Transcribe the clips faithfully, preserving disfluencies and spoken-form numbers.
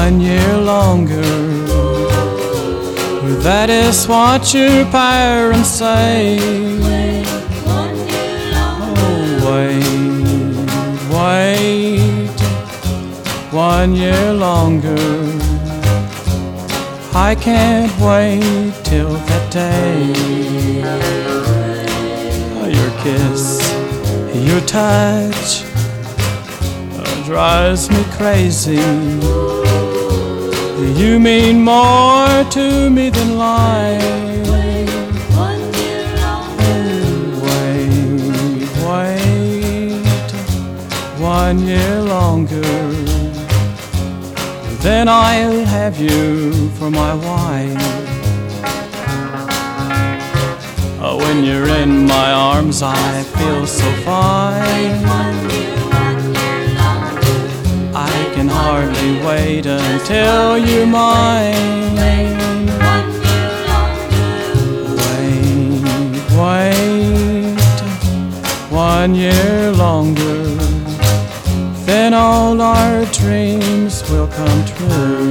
one year longer. That is what your parents say. Oh, wait, wait, one year longer. I can't wait till that day. Your kiss, your touch drives me crazy. You mean more to me than life. Wait, wait, one year longer. Then I'll have you for my wife. Oh, when you're in my arms I feel so fine. I can hardly wait until you're mine. Wait, wait, one year longer. Then all our dreams will come true.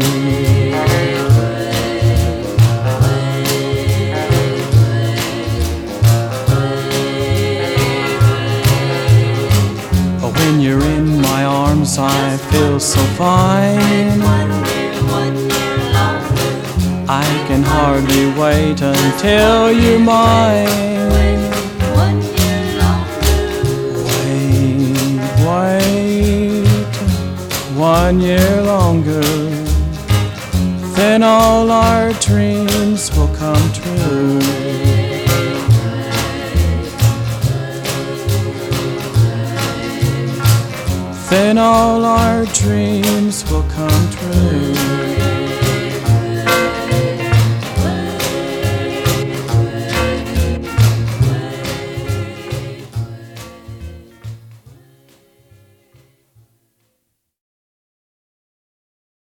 When you're in my arms I feel so fine. I can hardly wait until you're mine. Wait, wait, one year longer. Then all our dreams will come true. Then all our dreams will come true.